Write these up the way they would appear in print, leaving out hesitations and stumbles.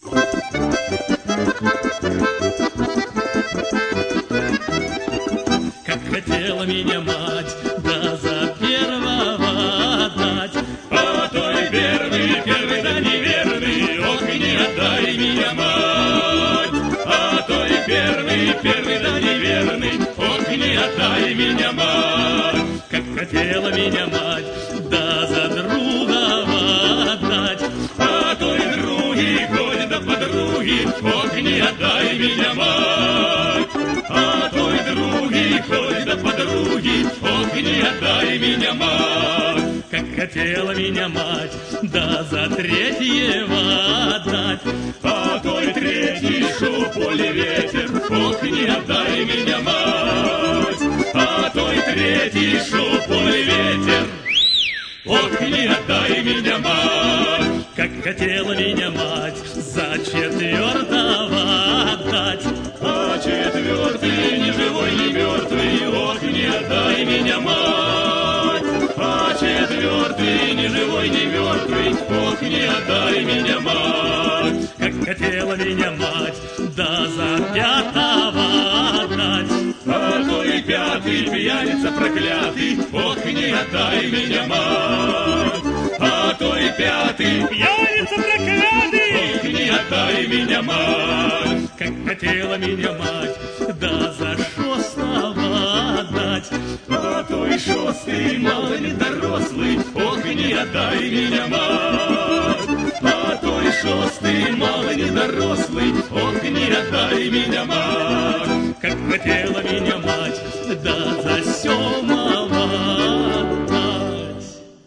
Как хотела меня мать, да за первого отдать. А той первый, первый, да неверный, ох, не отдай меня, мать. А той первый, первый, да неверный, ох, не отдай меня, мать. Как хотела меня мать, да за другого отдать. А той други, хоть да подруги, ох, не отдай меня, мать. А той други, хоть да подруги, ох, не отдай меня, мать. Как хотела меня мать, да за третьего отдать. А той третий, шел в поле ветер, ох, не отдай меня, мать. А той третий, шел в поле ветер, ох, не отдай меня, мать. Как хотела меня мать, за четвертого отдать. А четвертый, ни живой, ни мертвый, ох, не отдай меня, мать. А четвертый, ни живой, ни мертвый, ох, не отдай меня, мать. Как хотела меня мать, да за пятого отдать. А то и пятый, пьяница проклятый, ох, не отдай меня, мать. А то и пятый, пьяница проклятый, ох, не отдай меня, мать. Как хотела меня мать, да за шестого отдать. А то и шестый, мало не дорослый, ох, не отдай меня, мать. А то и шестый, мало не дорослый, ох, не отдай меня, мать. Как хотела меня мать, да за седьмого отдать.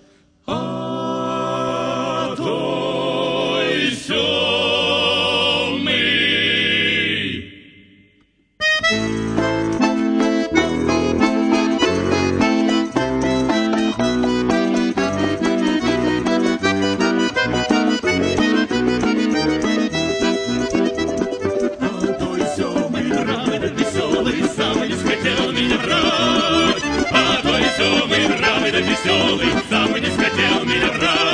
А то и седьмый. А той семый бравый да веселый, сам не хотел меня брать.